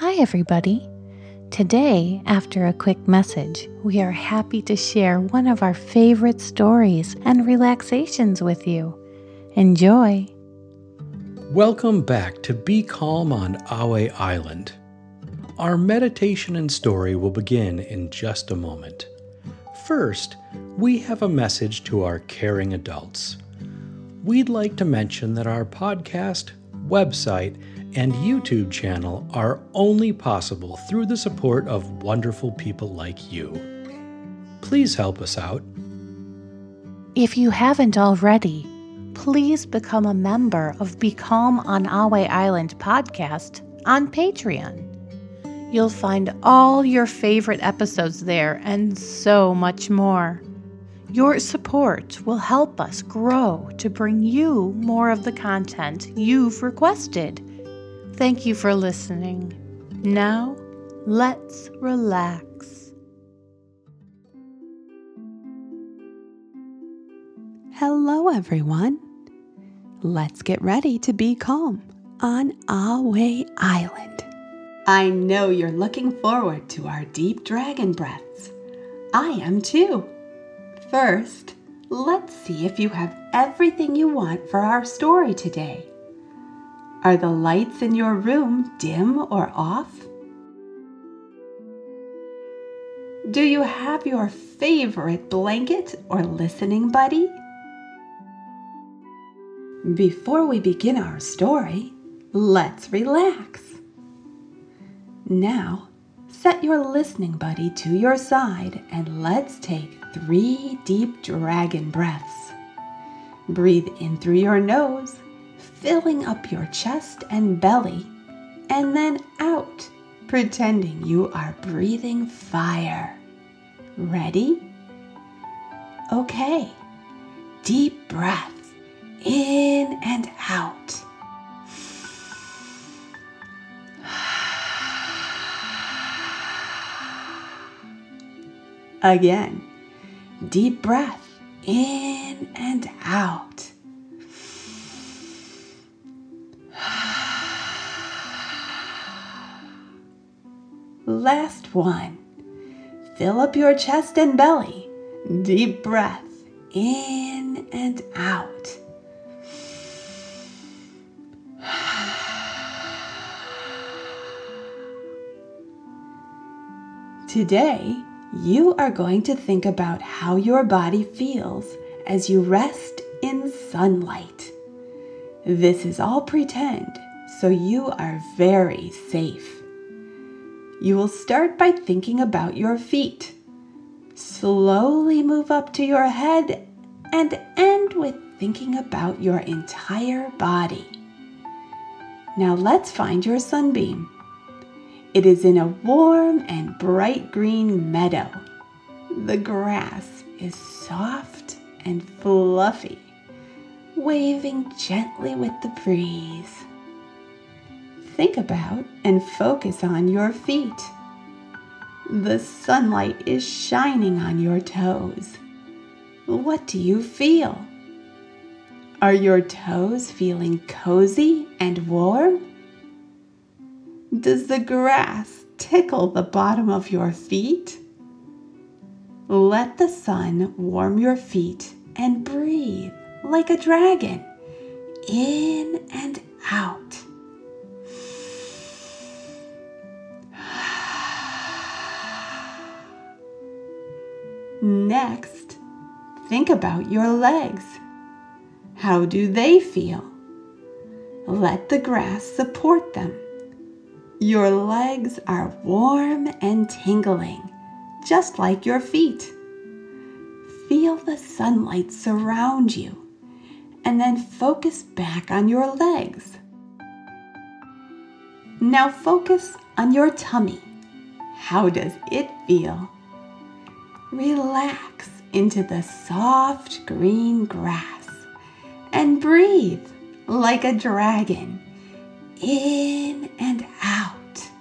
Hi, everybody. Today, after a quick message, we are happy to share one of our favorite stories and relaxations with you. Enjoy. Welcome back to Be Calm on Awe Island. Our meditation and story will begin in just a moment. First, we have a message to our caring adults. We'd like to mention that our podcast, website, and YouTube channel are only possible through the support of wonderful people like you. Please help us out. If you haven't already, please become a member of Be Calm on Awe Island podcast on Patreon. You'll find all your favorite episodes there and so much more. Your support will help us grow to bring you more of the content you've requested. Thank you for listening. Now, let's relax. Hello, everyone. Let's get ready to be calm on Awe Island. I know you're looking forward to our deep dragon breaths. I am too. First, let's see if you have everything you want for our story today. Are the lights in your room dim or off? Do you have your favorite blanket or listening buddy? Before we begin our story, let's relax. Now, set your listening buddy to your side and let's take 3 deep dragon breaths. Breathe in through your nose, filling up your chest and belly, and then out, pretending you are breathing fire. Ready? Okay. Deep breaths in and out. Again. Deep breath in and out. Last one. Fill up your chest and belly. Deep breath in and out. Today, you are going to think about how your body feels as you rest in sunlight. This is all pretend, so you are very safe. You will start by thinking about your feet. Slowly move up to your head and end with thinking about your entire body. Now let's find your sunbeam. It is in a warm and bright green meadow. The grass is soft and fluffy, waving gently with the breeze. Think about and focus on your feet. The sunlight is shining on your toes. What do you feel? Are your toes feeling cozy and warm? Does the grass tickle the bottom of your feet? Let the sun warm your feet and breathe like a dragon, in and out. Next, think about your legs. How do they feel? Let the grass support them. Your legs are warm and tingling, just like your feet. Feel the sunlight surround you, and then focus back on your legs. Now focus on your tummy. How does it feel? Relax into the soft green grass and breathe like a dragon, in and out.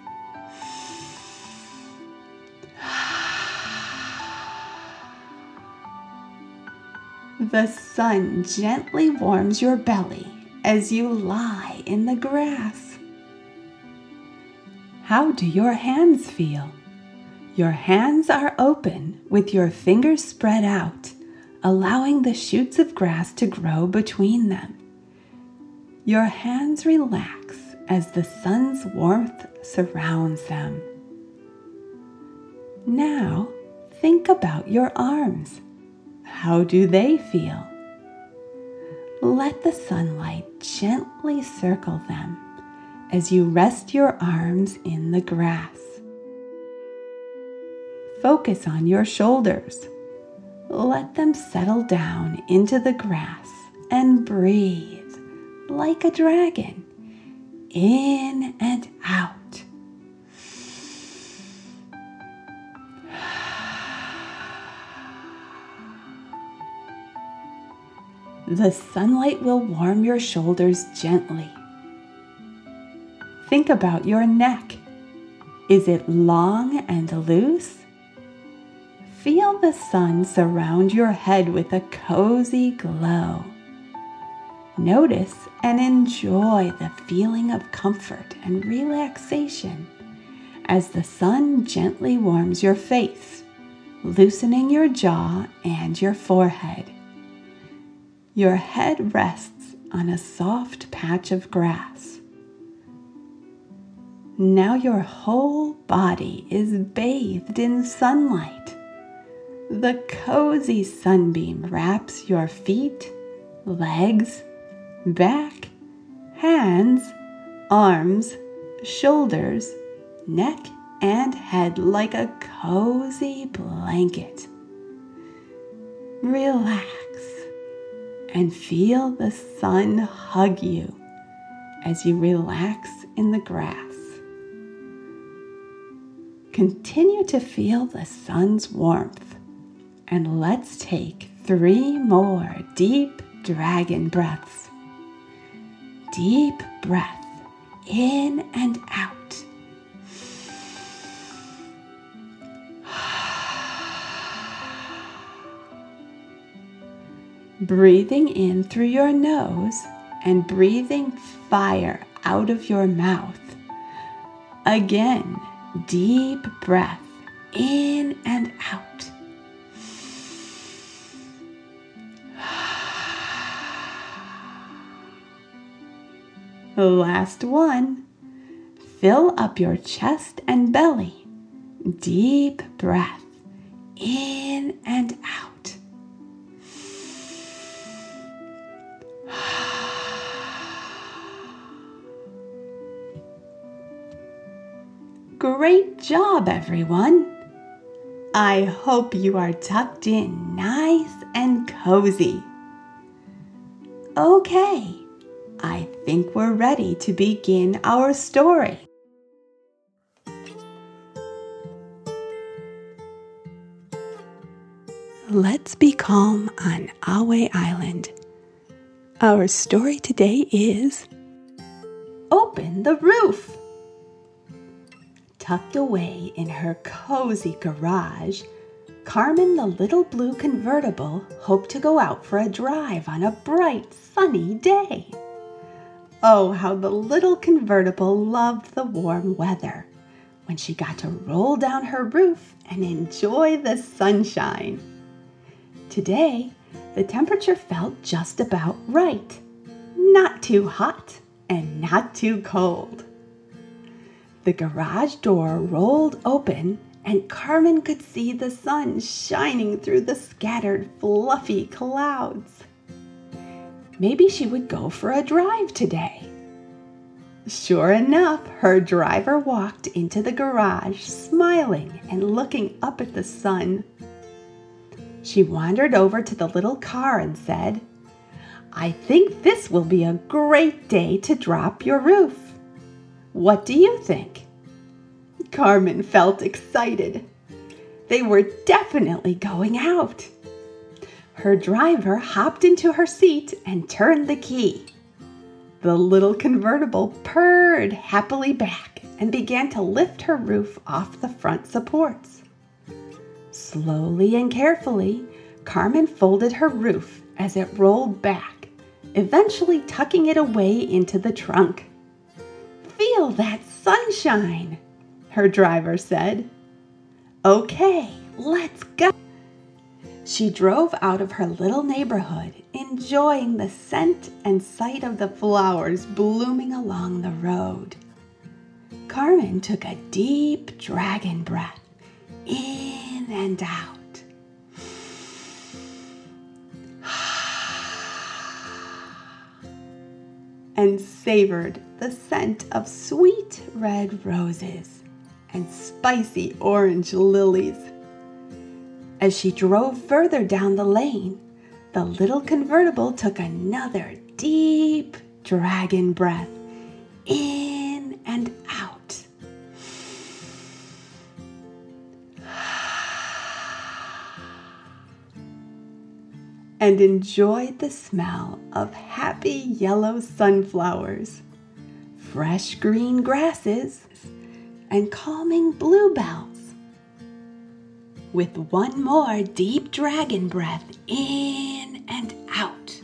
The sun gently warms your belly as you lie in the grass. How do your hands feel? Your hands are open with your fingers spread out, allowing the shoots of grass to grow between them. Your hands relax as the sun's warmth surrounds them. Now, think about your arms. How do they feel? Let the sunlight gently circle them as you rest your arms in the grass. Focus on your shoulders. Let them settle down into the grass and breathe like a dragon, in and out. The sunlight will warm your shoulders gently. Think about your neck. Is it long and loose? Feel the sun surround your head with a cozy glow. Notice and enjoy the feeling of comfort and relaxation as the sun gently warms your face, loosening your jaw and your forehead. Your head rests on a soft patch of grass. Now your whole body is bathed in sunlight. The cozy sunbeam wraps your feet, legs, back, hands, arms, shoulders, neck, and head like a cozy blanket. Relax and feel the sun hug you as you relax in the grass. Continue to feel the sun's warmth. And let's take 3 more deep dragon breaths. Deep breath in and out. Breathing in through your nose and breathing fire out of your mouth. Again, deep breath in and out. Last one. Fill up your chest and belly. Deep breath in and out. Great job, everyone. I hope you are tucked in nice and cozy. Okay. I think we're ready to begin our story. Let's be calm on Ahway Island. Our story today is Open the Roof. Tucked away in her cozy garage, Carmen the little blue convertible hoped to go out for a drive on a bright, sunny day. Oh, how the little convertible loved the warm weather when she got to roll down her roof and enjoy the sunshine. Today, the temperature felt just about right. Not too hot and not too cold. The garage door rolled open and Carmen could see the sun shining through the scattered fluffy clouds. Maybe she would go for a drive today. Sure enough, her driver walked into the garage, smiling and looking up at the sun. She wandered over to the little car and said, "I think this will be a great day to drop your roof. What do you think?" Carmen felt excited. They were definitely going out. Her driver hopped into her seat and turned the key. The little convertible purred happily back and began to lift her roof off the front supports. Slowly and carefully, Carmen folded her roof as it rolled back, eventually tucking it away into the trunk. "Feel that sunshine," her driver said. "Okay, let's go." She drove out of her little neighborhood, enjoying the scent and sight of the flowers blooming along the road. Carmen took a deep dragon breath, in and out. And savored the scent of sweet red roses and spicy orange lilies. As she drove further down the lane, the little convertible took another deep dragon breath, in and out. And enjoyed the smell of happy yellow sunflowers, fresh green grasses, and calming bluebells. With one more deep dragon breath in and out.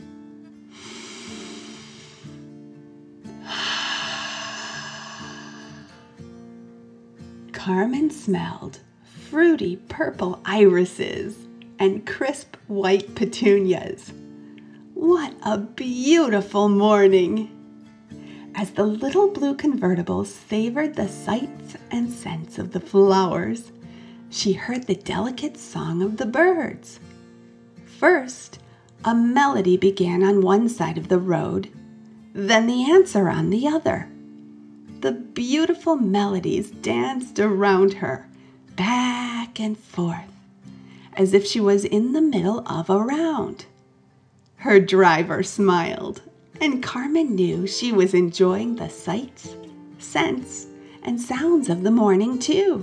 Carmen smelled fruity purple irises and crisp white petunias. What a beautiful morning! As the little blue convertible savored the sights and scents of the flowers, she heard the delicate song of the birds. First, a melody began on one side of the road, then the answer on the other. The beautiful melodies danced around her, back and forth, as if she was in the middle of a round. Her driver smiled, and Carmen knew she was enjoying the sights, scents, and sounds of the morning too.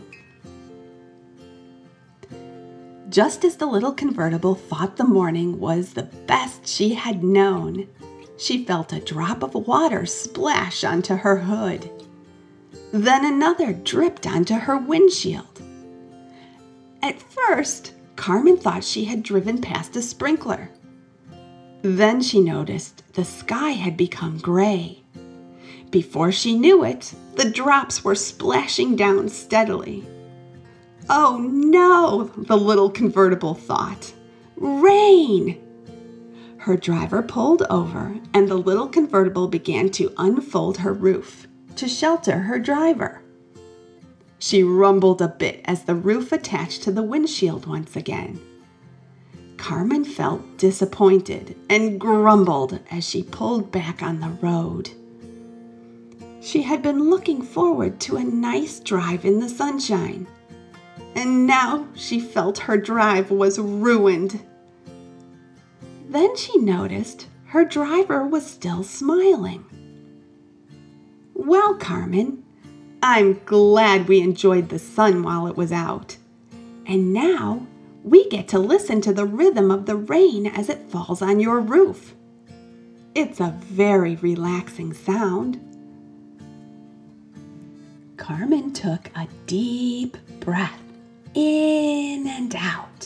Just as the little convertible thought the morning was the best she had known, she felt a drop of water splash onto her hood. Then another dripped onto her windshield. At first, Carmen thought she had driven past a sprinkler. Then she noticed the sky had become gray. Before she knew it, the drops were splashing down steadily. "Oh no," the little convertible thought. "Rain!" Her driver pulled over, and the little convertible began to unfold her roof to shelter her driver. She rumbled a bit as the roof attached to the windshield once again. Carmen felt disappointed and grumbled as she pulled back on the road. She had been looking forward to a nice drive in the sunshine, and now she felt her drive was ruined. Then she noticed her driver was still smiling. "Well, Carmen, I'm glad we enjoyed the sun while it was out. And now we get to listen to the rhythm of the rain as it falls on your roof. It's a very relaxing sound." Carmen took a deep breath in and out.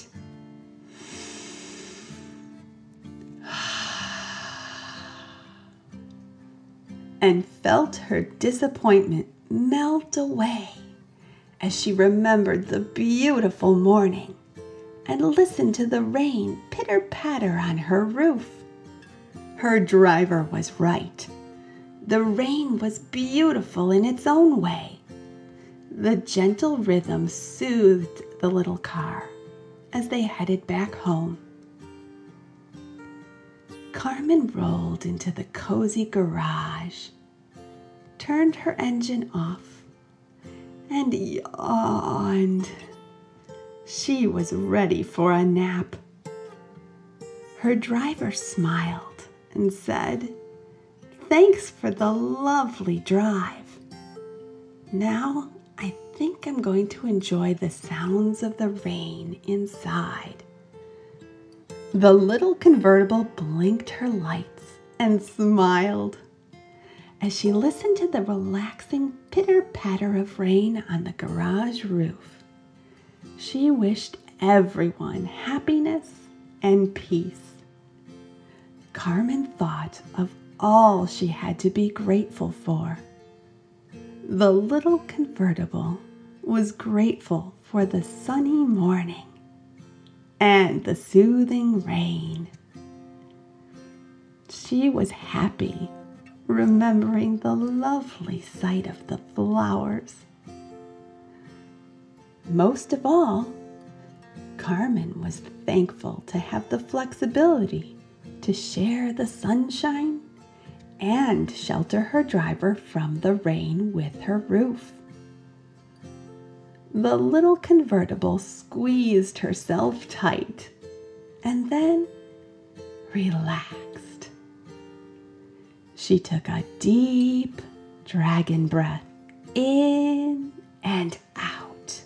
And felt her disappointment melt away as she remembered the beautiful morning and listened to the rain pitter-patter on her roof. Her driver was right. The rain was beautiful in its own way. The gentle rhythm soothed the little car as they headed back home. Carmen rolled into the cozy garage, turned her engine off, and yawned. She was ready for a nap. Her driver smiled and said, "Thanks for the lovely drive. Now I think I'm going to enjoy the sounds of the rain inside." The little convertible blinked her lights and smiled as she listened to the relaxing pitter-patter of rain on the garage roof. She wished everyone happiness and peace. Carmen thought of all she had to be grateful for. The little convertible was grateful for the sunny morning and the soothing rain. She was happy, remembering the lovely sight of the flowers. Most of all, Carmen was thankful to have the flexibility to share the sunshine and shelter her driver from the rain with her roof. The little convertible squeezed herself tight and then relaxed. She took a deep dragon breath in and out.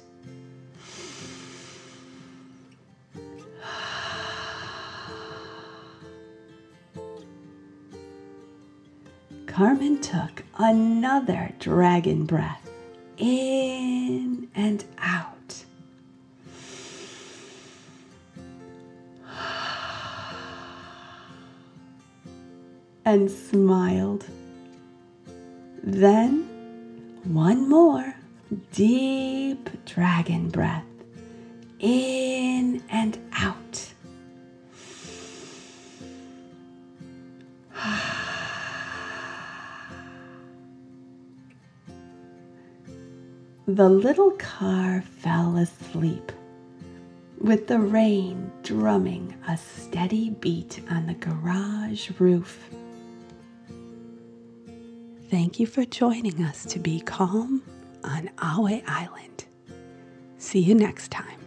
Carmen took another dragon breath in and out. And smiled. Then one more deep dragon breath in and out. The little car fell asleep, with the rain drumming a steady beat on the garage roof. Thank you for joining us to be calm on Ahway Island. See you next time.